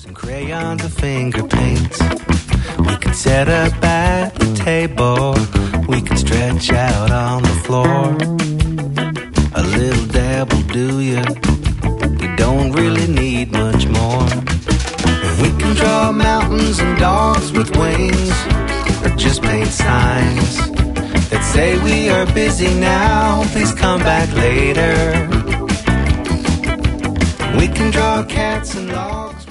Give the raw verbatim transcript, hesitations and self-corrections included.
Some crayons or finger paints. We could set up at the table. We could stretch out on the floor. A little dab will do ya. You don't really need much more. And we can draw mountains and dogs with wings, or just paint signs that say we are busy now, please come back later. We can draw cats and dogs.